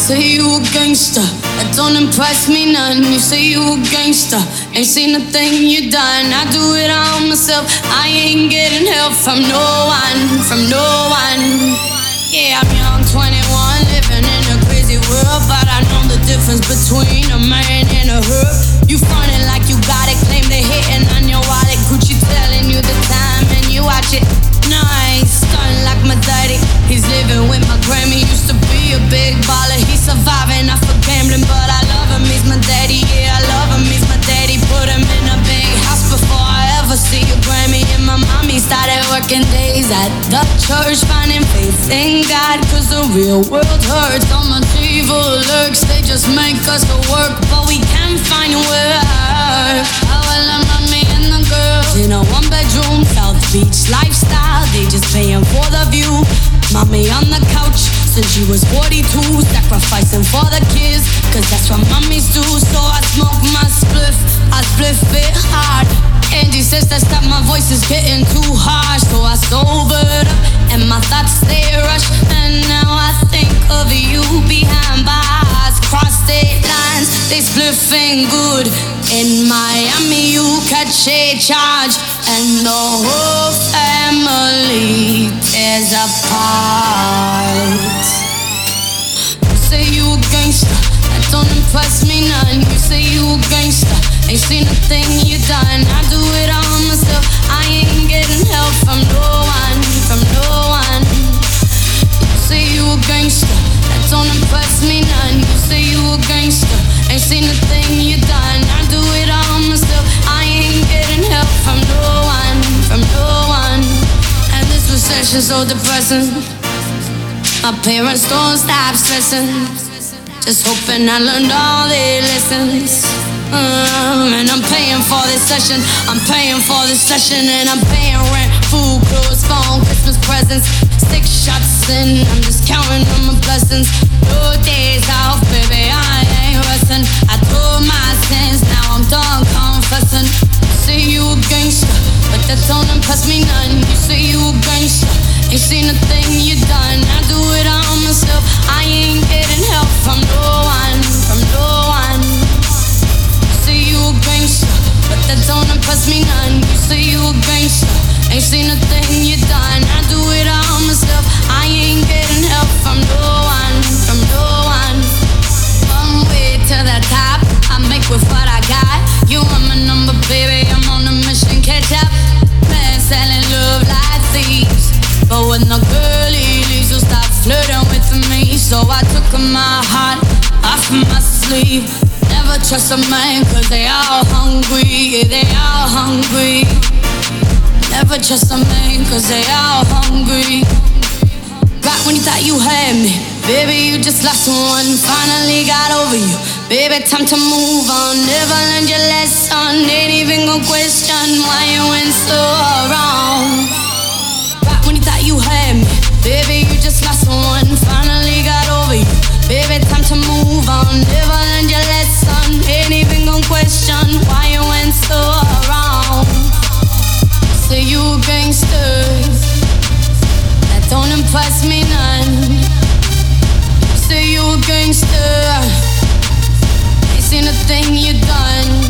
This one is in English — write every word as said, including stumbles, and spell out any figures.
say you a gangster, that don't impress me none. You say you a gangster, ain't seen a thing you done. I do it all myself, I ain't getting help from no one, from no one. Yeah, I'm young, twenty-one, living in a crazy world, but I know the difference between a man and a herb. You frontin' like you got it, claim they hitting on your wallet. Gucci telling you the time and you watch it. Nice, stunning like my daddy. He's living with my Grammy, used to be a big baller. He's surviving off of gambling, but I love him, he's my daddy. Yeah, I love him, he's my daddy. Put him in a big house before I ever see a Grammy. And my mommy started working days at the church, finding faith in God, cause the real world hurts. So much evil lurks, they just make us go work, but we can't find work. How I love mommy and the girls in a one bedroom South Beach lifestyle, they just paying for the view. Mommy on the couch since she was forty-two, sacrificing for the kids, cause that's what mommies do. So I smoke my spliff, I spliff it hard. Angie says that stop, my voice is getting too harsh. So I sobered up and my thoughts they rush, and now I think of you behind bars. Cross state lines, they spliffing good. In Miami you catch a charge, and the whole family tears apart. You say you a gangster, that don't impress me none. You say you a gangster, ain't seen a thing you done. I do it all myself, I ain't getting help from no one, from no one. You say you a gangster, that don't impress me none. You say you a gangster, ain't seen a thing you done. I do it all myself, I ain't getting help from no one, from no one. And this recession's so depressing, my parents don't stop stressing, just hoping I learned all their lessons. Um, and I'm paying for this session, I'm paying for this session, and I'm paying rent, food, clothes, phone, Christmas presents, six shots in, I'm just counting on my blessings. No days off, baby, I ain't resting. I told my sins, now I'm done confessing. You say you a gangster, but that don't impress me none. You say you a gangster, ain't seen a thing you done. I do it all myself, I ain't getting help from no one, from no one. You a gangster, but that don't impress me none. You say you a gangster, ain't seen a thing you done. I do it all myself, I ain't getting help from no one, from no one. One way to the top, I make with what I got. You are my number, baby, I'm on a mission, catch up. Man selling love like thieves, but when the girlie leaves, you'll stop flirting with me. So I took my heart off my sleeve. Never trust a man, cause they all hungry, yeah, they all hungry. Never trust a man, cause they all hungry. Right when you thought you had me, baby, you just lost one. Finally got over you, baby, time to move on. Never learned your lesson, ain't even gon' question why you went so wrong. Right when you thought you had me, baby, you just lost one. Finally got over you, baby, time to move on. Never learned your lesson, ain't even gon' question why you went so wrong. Say you a gangster, that don't impress me none. Say you a gangster, ain't seen a thing you done.